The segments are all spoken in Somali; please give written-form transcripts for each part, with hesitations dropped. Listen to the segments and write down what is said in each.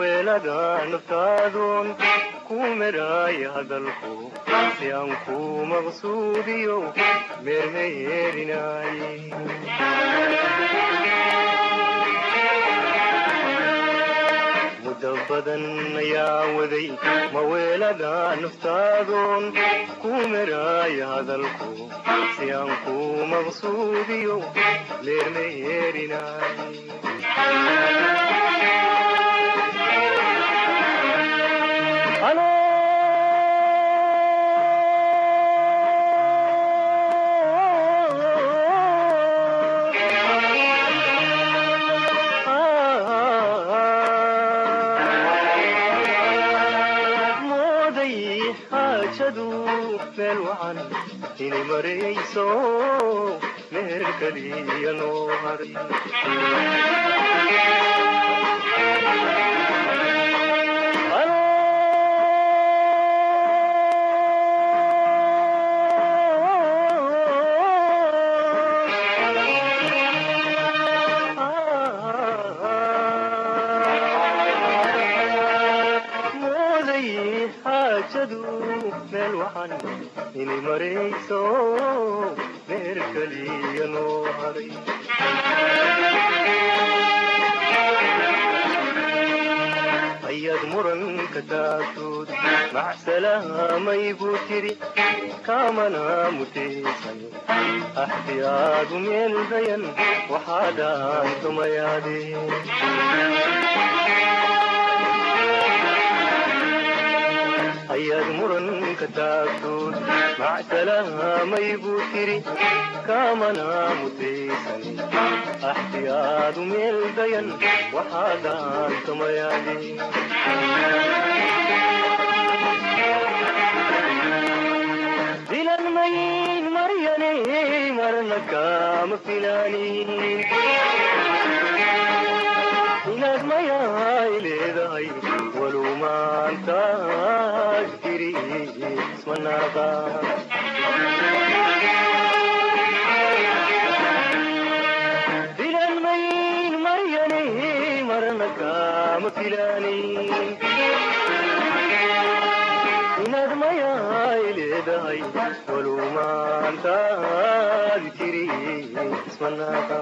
weelada naftaadun ku meraay hadalku si aan ku maqsuudiyo meermeerinay muddo badan ayaa waday maweelada naftaadun ku meraay hadalku si aan ku maqsuudiyo meermeerinay inay marayso meher kaliya noo haray mooday xaajadu meel waxan inay marayso meher kaliya noo haray ayaad muranka taagtood macsalaamay buu tiri kaamana mutaysayo axtiyaadu meel dayan waxaadaan tumayaadeen ayaad muranka taagtood macsalaamay buu tiri kaamana mutaysan axtiyaadu meel dayan waxaadaan tumayaadeen dilan mayn maryane marna kaama filaanin inaad mayaay leedahay walow maantaad tiri ismanaaqa dilan mayn maryane marna kaama filaanin inaad mayaay leedahay walow maantaad tiri ismanaaqa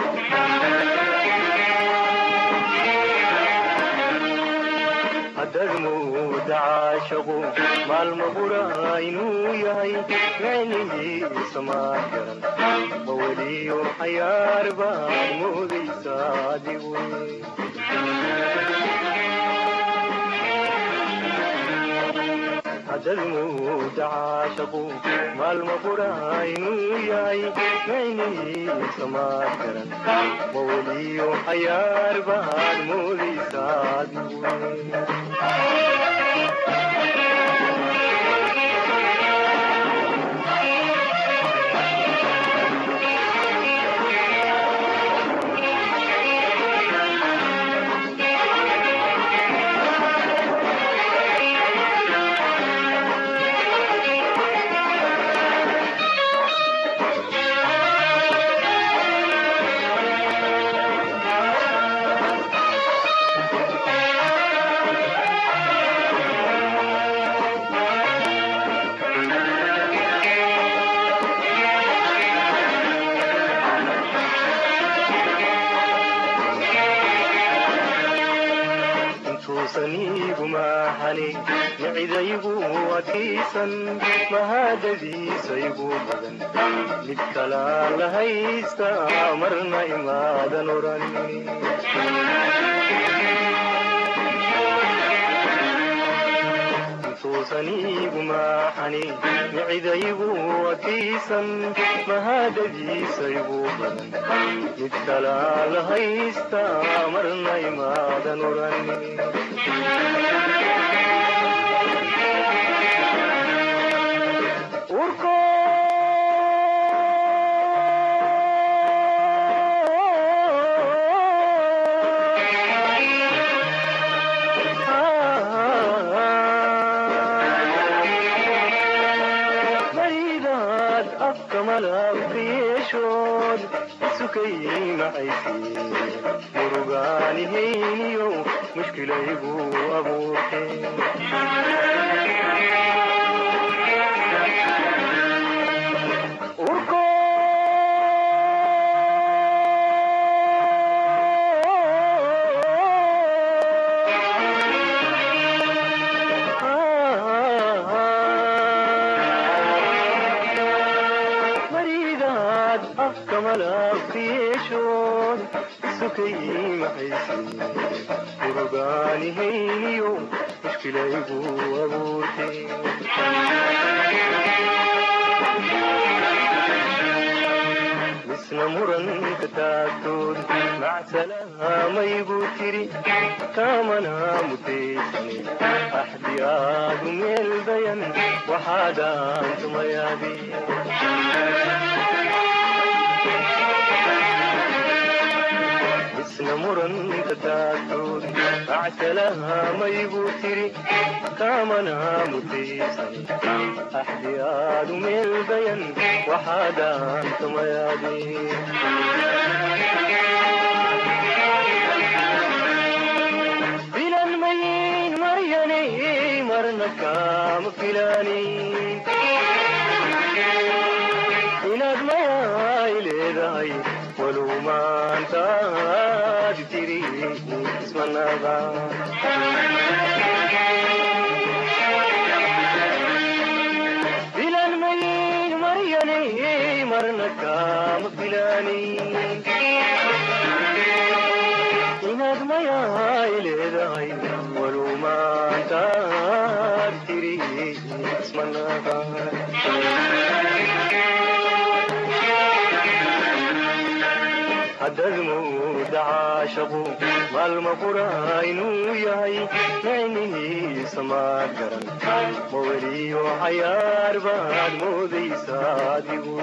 hadadmuuda caashaqu maalma bura inuu yahay micnihiisa maa garan maweliyo xayaar baad moodaysa adigu hadadmuuda caashaqu maalma bura inuu yahay micnihiisa maa garan maweliyo xayaar baad moodaysa adigu نعيديبو وكيسا مهادديسيبو بدن لبكلا لهيستا مرنا إمادا نوراني توسنيبو ماحني نعيديبو وكيسا مهادديسيبو بدن لبكلا لهيستا مرنا إمادا نوراني macaysi murugaani hayniyo mushkilaygu abuurtay murugaani hayniyo mushkilaygu abuurtay misna muranka taagtood macsalamaygu tiri kaamana mutaysane axdi aadu meel dayan waxaadaan tumayaadi muranka taagtood macsalamaygu tiri kaamana mutaysan axdi aadu meel dayan waxaadaan tumayaadi filan mayin maryanay marna kaama filanin inaad mayaay leedahay walow maantaad tiri ismanaba filan mayin maryanay marna kaama filanin inaad mayaay leedahay walow maantaad tiri ismanaba haddad mooda caashaqu maalma qura inuu yahay nicnihiisa maad garan ma weliyo cayaar baad moodaysa adigu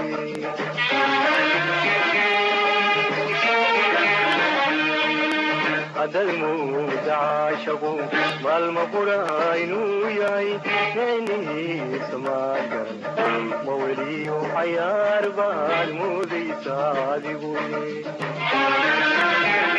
haddad mooda caashaqu maalma qura inuu yahay nicnihiisa maad garan ma weliyo cayaar baad moodaysa adigu